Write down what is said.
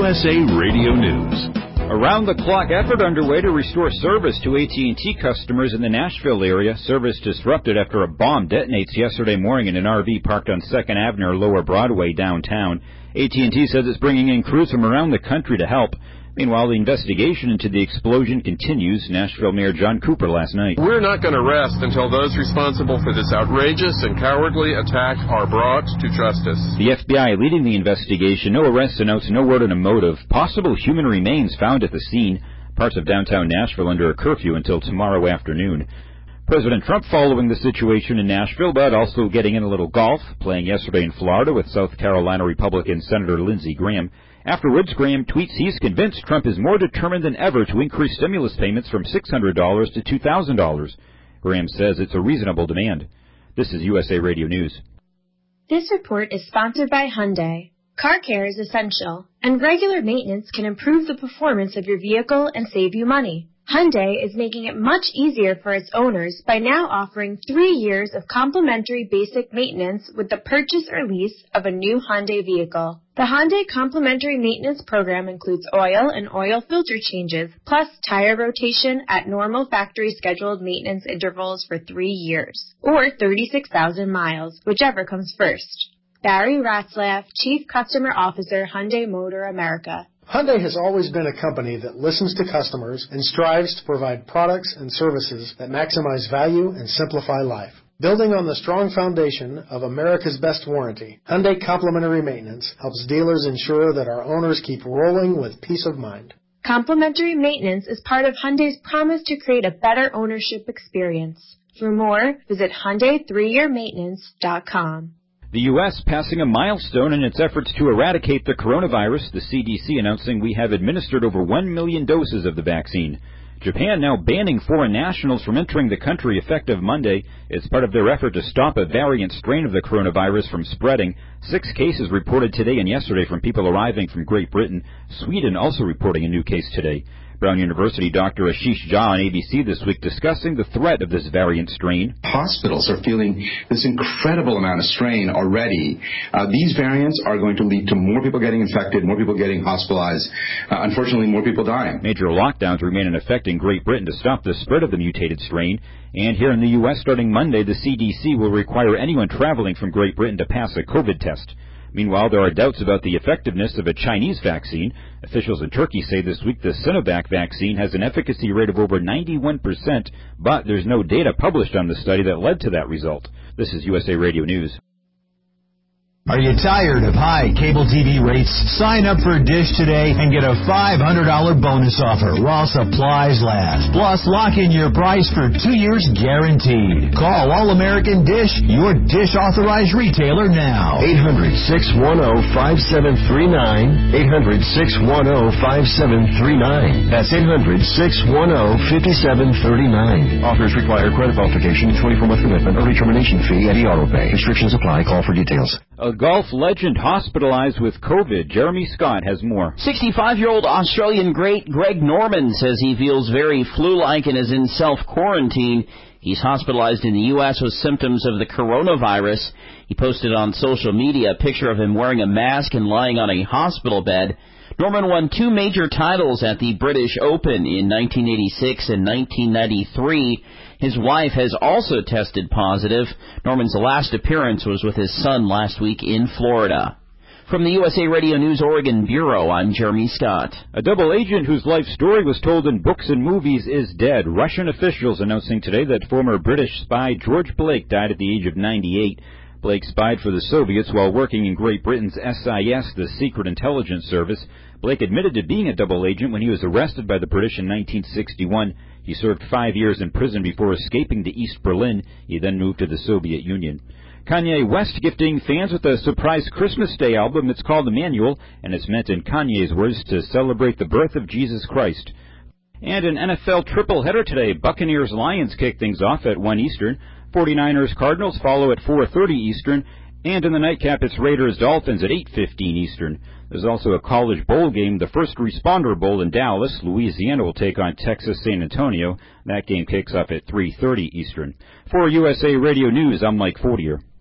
USA Radio News. Around-the-clock effort underway to restore service to AT&T customers in the Nashville area. Service disrupted after a bomb detonates yesterday morning in an RV parked on 2nd Avenue or Lower Broadway downtown. AT&T says it's bringing in crews from around the country to help. Meanwhile, the investigation into the explosion continues. Nashville Mayor John Cooper last night. We're not going to rest until those responsible for this outrageous and cowardly attack are brought to justice. The FBI leading the investigation. No arrests announced, no word on a motive. Possible human remains found at the scene. Parts of downtown Nashville under a curfew until tomorrow afternoon. President Trump following the situation in Nashville, but also getting in a little golf, playing yesterday in Florida with South Carolina Republican Senator Lindsey Graham. Afterwards, Graham tweets he's convinced Trump is more determined than ever to increase stimulus payments from $600 to $2,000. Graham says it's a reasonable demand. This is USA Radio News. This report is sponsored by Hyundai. Car care is essential, and regular maintenance can improve the performance of your vehicle and save you money. Hyundai is making it much easier for its owners by now offering 3 years of complimentary basic maintenance with the purchase or lease of a new Hyundai vehicle. The Hyundai complimentary maintenance program includes oil and oil filter changes, plus tire rotation at normal factory scheduled maintenance intervals for 3 years, or 36,000 miles, whichever comes first. Barry Ratzlaff, Chief Customer Officer, Hyundai Motor America. Hyundai has always been a company that listens to customers and strives to provide products and services that maximize value and simplify life. Building on the strong foundation of America's best warranty, Hyundai Complimentary Maintenance helps dealers ensure that our owners keep rolling with peace of mind. Complimentary maintenance is part of Hyundai's promise to create a better ownership experience. For more, visit Hyundai3yearmaintenance.com. The U.S. passing a milestone in its efforts to eradicate the coronavirus, the CDC announcing we have administered over 1 million doses of the vaccine. Japan now banning foreign nationals from entering the country effective Monday. It's part of their effort to stop a variant strain of the coronavirus from spreading. 6 cases reported today and yesterday from people arriving from Great Britain. Sweden also reporting a new case today. Brown University Dr. Ashish Jha on ABC this week discussing the threat of this variant strain. Hospitals are feeling this incredible amount of strain already. These variants are going to lead to more people getting infected, more people getting hospitalized, unfortunately more people dying. Major lockdowns remain in effect in Great Britain to stop the spread of the mutated strain. And here in the U.S. starting Monday, the CDC will require anyone traveling from Great Britain to pass a COVID test. Meanwhile, there are doubts about the effectiveness of a Chinese vaccine. Officials in Turkey say this week the Sinovac vaccine has an efficacy rate of over 91%, but there's no data published on the study that led to that result. This is USA Radio News. Are you tired of high cable TV rates? Sign up for Dish today and get a $500 bonus offer while supplies last. Plus, lock in your price for 2 years guaranteed. Call All-American Dish, your Dish authorized retailer now. 800-610-5739. 800-610-5739. That's 800-610-5739. Offers require credit qualification, 24-month commitment, early termination fee, and auto pay. Restrictions apply. Call for details. A golf legend hospitalized with COVID. Jeremy Scott has more. 65-year-old Australian great Greg Norman says he feels very flu-like and is in self-quarantine. He's hospitalized in the U.S. with symptoms of the coronavirus. He posted on social media a picture of him wearing a mask and lying on a hospital bed. Norman won 2 major titles at the British Open in 1986 and 1993. His wife has also tested positive. Norman's last appearance was with his son last week in Florida. From the USA Radio News Oregon Bureau, I'm Jeremy Scott. A double agent whose life story was told in books and movies is dead. Russian officials announcing today that former British spy George Blake died at the age of 98. Blake spied for the Soviets while working in Great Britain's SIS, the Secret Intelligence Service. Blake admitted to being a double agent when he was arrested by the British in 1961. He served 5 years in prison before escaping to East Berlin. He then moved to the Soviet Union. Kanye West gifting fans with a surprise Christmas Day album. It's called Emmanuel, and it's meant in Kanye's words to celebrate the birth of Jesus Christ. And an NFL triple-header today. Buccaneers-Lions kick things off at 1 Eastern. 49ers-Cardinals follow at 4:30 Eastern. And in the nightcap, it's Raiders-Dolphins at 8:15 Eastern. There's also a college bowl game, the First Responder Bowl in Dallas. Louisiana will take on Texas San Antonio. That game kicks off at 3:30 Eastern. For USA Radio News, I'm Mike Fortier.